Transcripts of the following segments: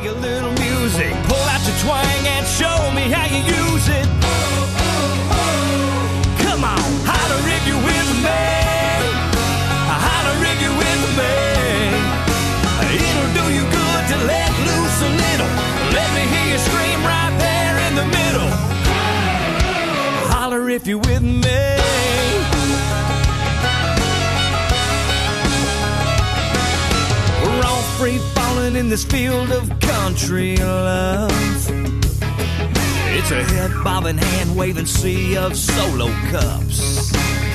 make a little music. Pull out your twang and show me how you use it. Come on, holler if you with me. Holler if you with me. It'll do you good to let loose a little. Let me hear you scream right there in the middle. Holler if you with me. We're all free falling in this field of country love. It's a head bobbing, hand waving sea of solo cups.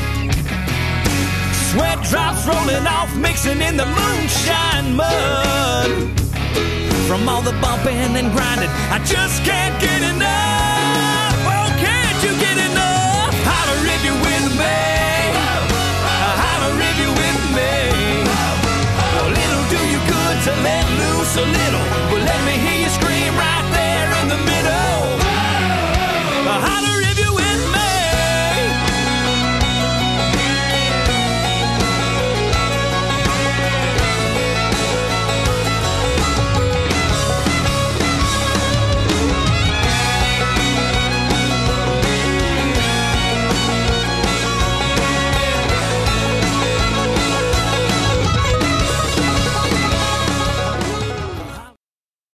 Sweat drops rolling off, mixing in the moonshine mud. From all the bumping and grinding, I just can't get enough. Oh, can't you get enough? Holler if you with me. Holler if you with me. Well, it'll do you good to let loose a little. Well, let me hear